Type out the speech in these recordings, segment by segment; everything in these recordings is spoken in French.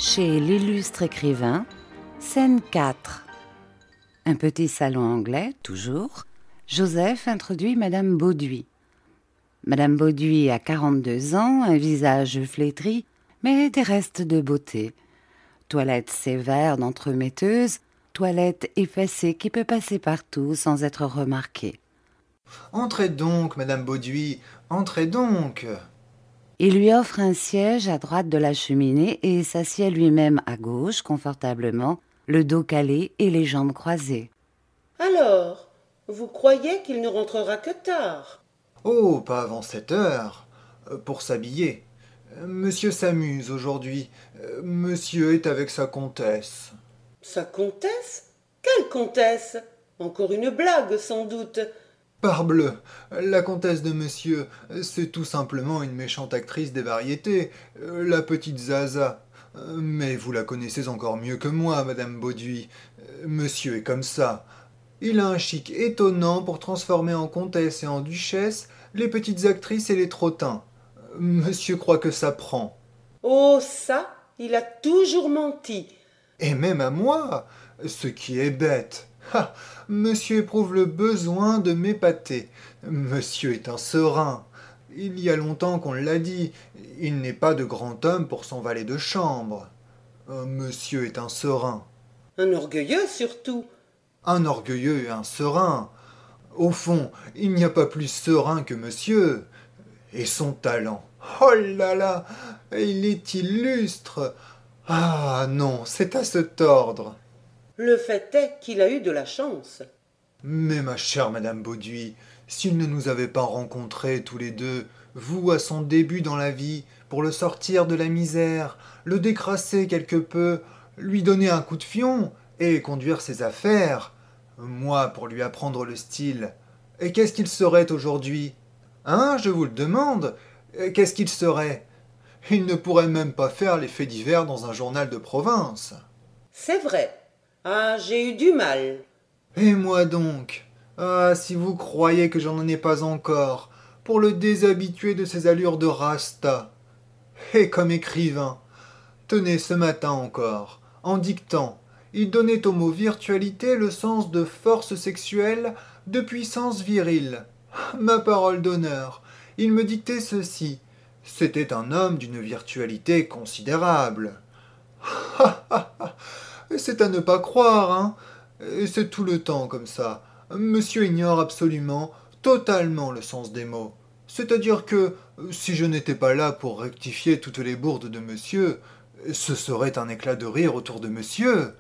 chez l'illustre écrivain, scène 4. Un petit salon anglais, toujours. Joseph introduit Madame Bauduit. Madame Bauduit a 42 ans, un visage flétri, mais des restes de beauté. Toilette sévère d'entremetteuse, toilette effacée qui peut passer partout sans être remarquée. « Entrez donc, Madame Bauduit, entrez donc !» Il lui offre un siège à droite de la cheminée et s'assied lui-même à gauche, confortablement, le dos calé et les jambes croisées. « Alors, vous croyez qu'il ne rentrera que tard ?»« Oh, pas avant 7 heures, pour s'habiller. Monsieur s'amuse aujourd'hui. Monsieur est avec sa comtesse. »« Sa comtesse ? Quelle comtesse ? Encore une blague, sans doute. » Parbleu, la comtesse de monsieur, c'est tout simplement une méchante actrice des variétés, la petite Zaza. Mais vous la connaissez encore mieux que moi, Madame Bauduit. Monsieur est comme ça. Il a un chic étonnant pour transformer en comtesse et en duchesse les petites actrices et les trottins. Monsieur croit que ça prend. Oh ça, il a toujours menti. Et même à moi, ce qui est bête. Ah, monsieur éprouve le besoin de m'épater. Monsieur est un serin. Il y a longtemps qu'on l'a dit. Il n'est pas de grand homme pour son valet de chambre. Monsieur est un serin. Un orgueilleux surtout. Un orgueilleux et un serin. Au fond, il n'y a pas plus serin que monsieur. Et son talent. Oh là là, il est illustre. Ah non, c'est à se tordre. Le fait est qu'il a eu de la chance. Mais ma chère Madame Bauduit, s'il ne nous avait pas rencontrés tous les deux, vous à son début dans la vie, pour le sortir de la misère, le décrasser quelque peu, lui donner un coup de fion et conduire ses affaires, moi pour lui apprendre le style, et qu'est-ce qu'il serait aujourd'hui? Hein, je vous le demande, qu'est-ce qu'il serait? Il ne pourrait même pas faire les faits divers dans un journal de province. C'est vrai. Ah, j'ai eu du mal. Et moi donc? Ah, si vous croyez que j'en ai pas encore, pour le déshabituer de ses allures de rasta. Et comme écrivain, tenez, ce matin encore, en dictant, il donnait au mot virtualité le sens de force sexuelle, de puissance virile. Ma parole d'honneur, il me dictait ceci. C'était un homme d'une virtualité considérable. C'est à ne pas croire, hein. Et c'est tout le temps comme ça. Monsieur ignore absolument, totalement le sens des mots. C'est-à-dire que, si je n'étais pas là pour rectifier toutes les bourdes de monsieur, ce serait un éclat de rire autour de monsieur.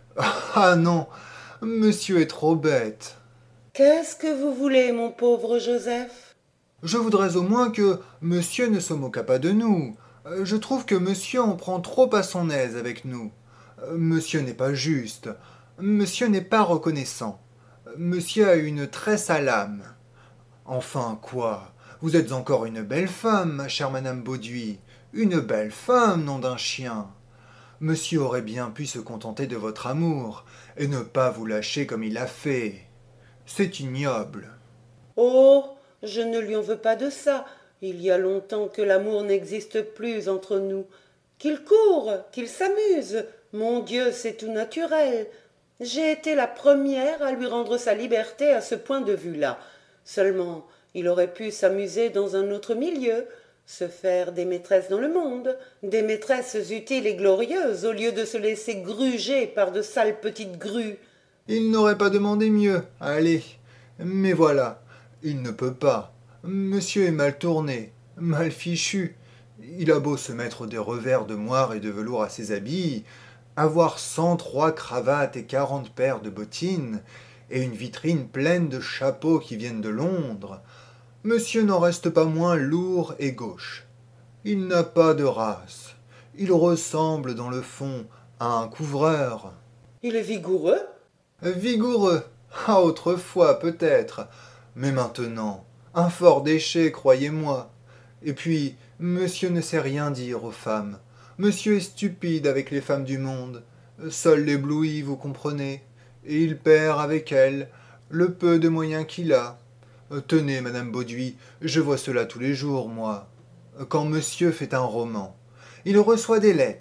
Ah non, monsieur est trop bête. Qu'est-ce que vous voulez, mon pauvre Joseph ? Je voudrais au moins que monsieur ne se moquât pas de nous. Je trouve que monsieur en prend trop à son aise avec nous. Monsieur n'est pas juste. Monsieur n'est pas reconnaissant. Monsieur a une très sale âme. Enfin, quoi? Vous êtes encore une belle femme, ma chère Madame Bauduit. Une belle femme, nom d'un chien. Monsieur aurait bien pu se contenter de votre amour, et ne pas vous lâcher comme il a fait. C'est ignoble. Oh, je ne lui en veux pas de ça. Il y a longtemps que l'amour n'existe plus entre nous. Qu'il court, qu'il s'amuse. Mon Dieu, c'est tout naturel. J'ai été la première à lui rendre sa liberté à ce point de vue-là. Seulement, il aurait pu s'amuser dans un autre milieu, se faire des maîtresses dans le monde, des maîtresses utiles et glorieuses, au lieu de se laisser gruger par de sales petites grues. Il n'aurait pas demandé mieux, allez. Mais voilà, il ne peut pas. Monsieur est mal tourné, mal fichu. Il a beau se mettre des revers de moire et de velours à ses habits, avoir 103 cravates et 40 paires de bottines, et une vitrine pleine de chapeaux qui viennent de Londres, monsieur n'en reste pas moins lourd et gauche. Il n'a pas de race. Il ressemble, dans le fond, à un couvreur. Il est vigoureux. Vigoureux. Ah, autrefois, peut-être. Mais maintenant, un fort déchet, croyez-moi. Et puis, monsieur ne sait rien dire aux femmes. Monsieur est stupide avec les femmes du monde. Seul l'éblouit, vous comprenez. Et il perd avec elles le peu de moyens qu'il a. Tenez, Madame Bauduit, je vois cela tous les jours, moi. Quand monsieur fait un roman, il reçoit des lettres,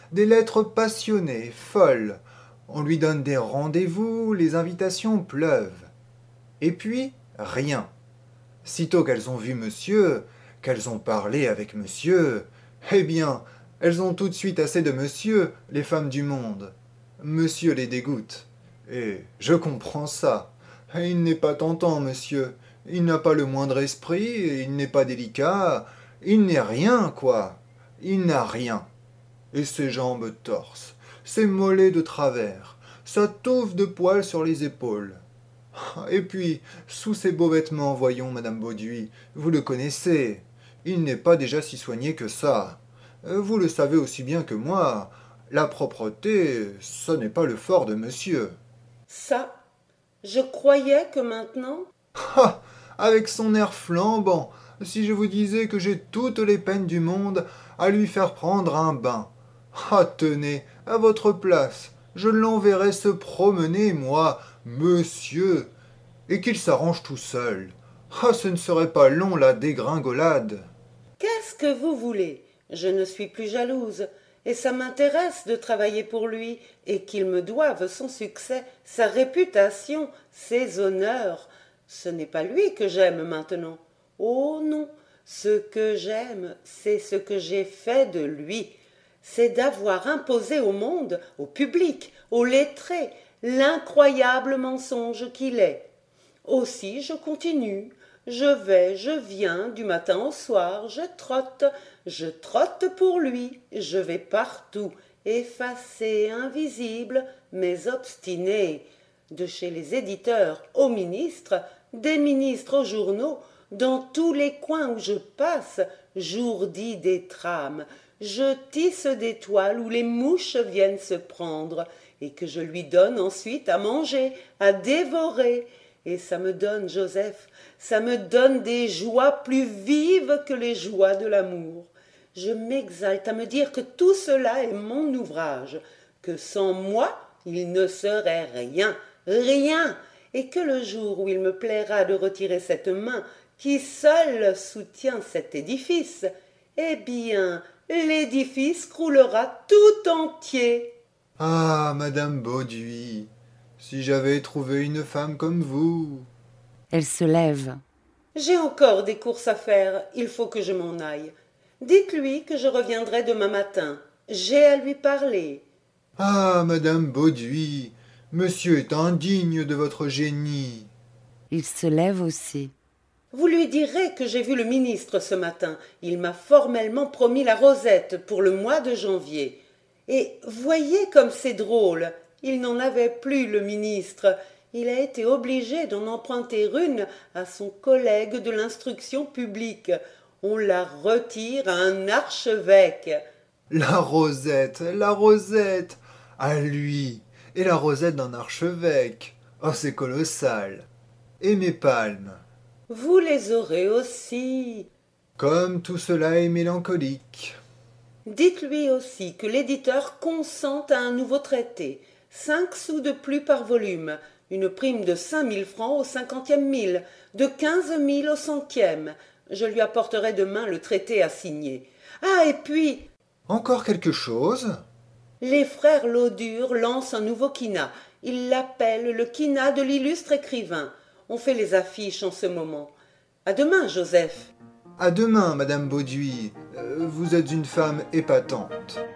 des lettres passionnées, folles. On lui donne des rendez-vous, les invitations pleuvent. Et puis, rien. Sitôt qu'elles ont vu monsieur, qu'elles ont parlé avec monsieur, eh bien, elles ont tout de suite assez de monsieur, les femmes du monde. Monsieur les dégoûte. Et je comprends ça. Il n'est pas tentant, monsieur. Il n'a pas le moindre esprit, il n'est pas délicat, il n'est rien, quoi. Il n'a rien. Et ses jambes torses, ses mollets de travers, sa touffe de poils sur les épaules. Et puis, sous ces beaux vêtements, voyons, madame Bauduit, vous le connaissez. Il n'est pas déjà si soigné que ça. Vous le savez aussi bien que moi. La propreté, ce n'est pas le fort de monsieur. Ça, je croyais que maintenant... Ah, avec son air flambant, si je vous disais que j'ai toutes les peines du monde à lui faire prendre un bain. Ah, tenez, à votre place, je l'enverrais se promener, moi, monsieur, et qu'il s'arrange tout seul. Ah, ce ne serait pas long, la dégringolade. Qu'est-ce que vous voulez? Je ne suis plus jalouse, et ça m'intéresse de travailler pour lui, et qu'il me doive son succès, sa réputation, ses honneurs. Ce n'est pas lui que j'aime maintenant. Oh non, ce que j'aime, c'est ce que j'ai fait de lui. C'est d'avoir imposé au monde, au public, aux lettrés, l'incroyable mensonge qu'il est. Aussi je continue, je vais, je viens, du matin au soir, je trotte pour lui, je vais partout, effacé, invisible, mais obstiné. De chez les éditeurs aux ministres, des ministres aux journaux, dans tous les coins où je passe, j'ourdis des trames, je tisse des toiles où les mouches viennent se prendre, et que je lui donne ensuite à manger, à dévorer. Et ça me donne, Joseph, ça me donne des joies plus vives que les joies de l'amour. Je m'exalte à me dire que tout cela est mon ouvrage, que sans moi, il ne serait rien, rien, et que le jour où il me plaira de retirer cette main qui seule soutient cet édifice, eh bien, l'édifice croulera tout entier. Ah, madame Bauduit, si j'avais trouvé une femme comme vous. Elle se lève. J'ai encore des courses à faire, il faut que je m'en aille. Dites-lui que je reviendrai demain matin. J'ai à lui parler. Ah, madame Bauduit, monsieur est indigne de votre génie. Il se lève aussi. Vous lui direz que j'ai vu le ministre ce matin. Il m'a formellement promis la rosette pour le mois de janvier. Et voyez comme c'est drôle. Il n'en avait plus, le ministre. Il a été obligé d'en emprunter une à son collègue de l'instruction publique. On la retire à un archevêque. La rosette, à lui, et la rosette d'un archevêque. Oh, c'est colossal. Et mes palmes. Vous les aurez aussi. Comme tout cela est mélancolique. Dites-lui aussi que l'éditeur consent à un nouveau traité. 5 sous de plus par volume, une prime de 5 000 francs au 50e mille, de 15 000 au 100e. Je lui apporterai demain le traité à signer. Ah, et puis... Encore quelque chose? Les frères Laudur lancent un nouveau quina. Ils l'appellent le quina de l'illustre écrivain. On fait les affiches en ce moment. À demain, Joseph. À demain, madame Bauduit. Vous êtes une femme épatante.